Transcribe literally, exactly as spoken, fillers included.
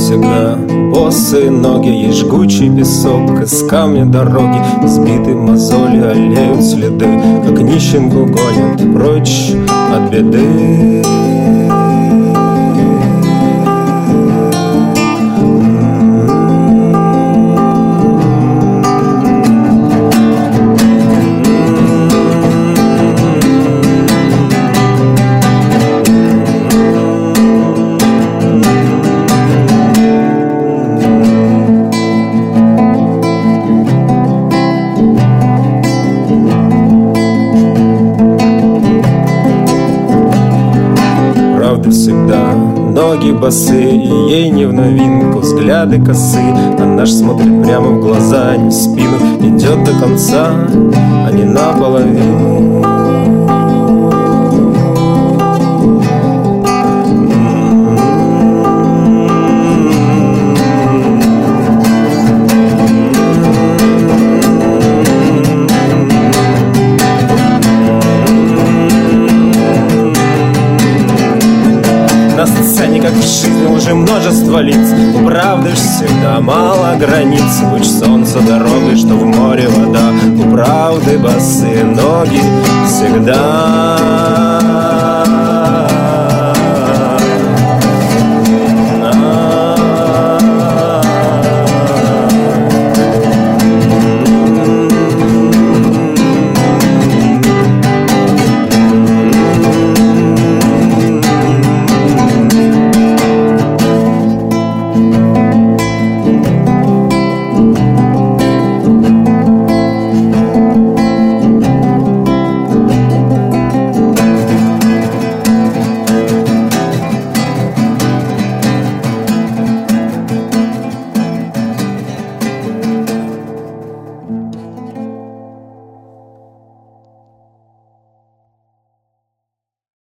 всегда босые ноги, есть жгучий песок, из камня дороги сбиты мозоли, олеют следы, как нищенку гонят прочь от беды. Всегда ноги босые, и ей не в новинку взгляды косые. Она ж смотрит прямо в глаза, не в спину, идет до конца, а не наполовину. На сцене, как в жизни, уже множество лиц. У правды ж всегда мало границ. Луч солнца дорогой, что в море вода. У правды босые ноги всегда.